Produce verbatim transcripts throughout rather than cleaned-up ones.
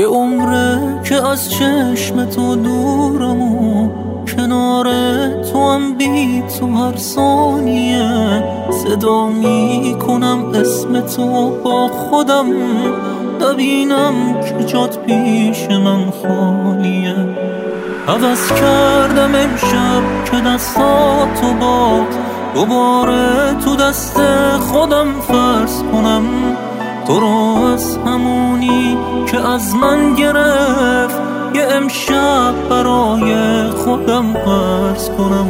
یه عمره که از چشم تو دورم و کنار تو هم بی تو هر ثانیه صدا می کنم اسم تو با خودم، نبینم که جات پیش من خالیه. عوض کردم امشب که دستاتو با دوباره تو دست خودم فرض کنم، تو رو از همونی که از من گرفت یه امشب برای خودم قرض کنم.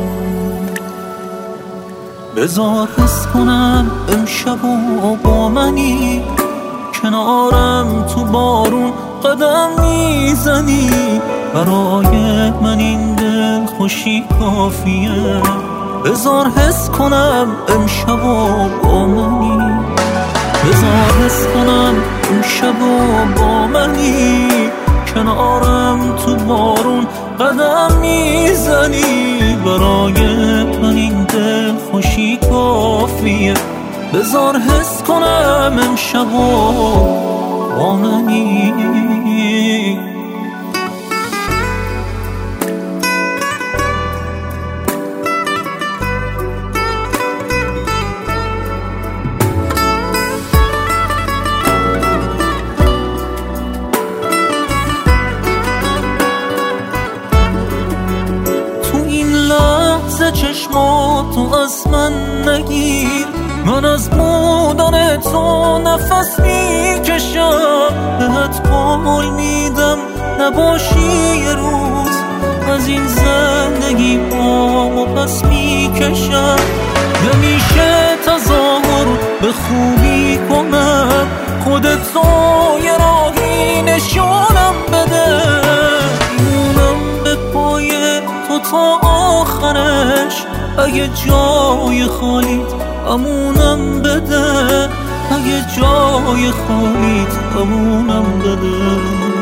بذار حس کنم امشب و با منی، کنارم تو بارون قدم میزنی، برای من این دل خوشی کافیه. بذار حس کنم امشب و با منی، بذار حس کنم امشب و با منی، کنارم تو بارون قدم میزنی، برای من این دل خوشی کافیه. بذار حس کنم امشب و با منی. چشماتو از من نگیر، من از بودن تو نفس میکشم، بهت قول میدم نباشی یه روز، از این زندگی پامو پس میکشم. نمیشه تظاهر به خوبی کنم، خودتو یه راهی نشونم بده، میمونم به پای تو تا آخرش، اگه جای خالیت امونم بده، اگه جای خالیت امونم بده.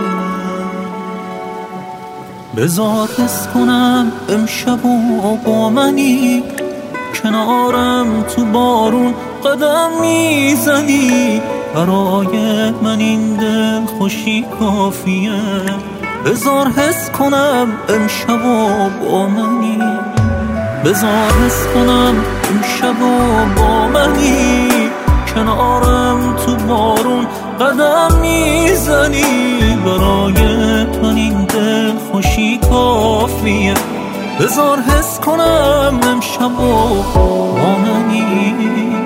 بذار حس کنم امشب و با منی، کنارم تو بارون قدم میزنی، برای من این دل خوشی کافیه. بذار حس کنم امشب و با منی، بذار حس کنم امشب و با منی، کنارم تو بارون قدم میزنی، برای من این دل خوشی کافیه. بذار حس کنم امشب و با منی.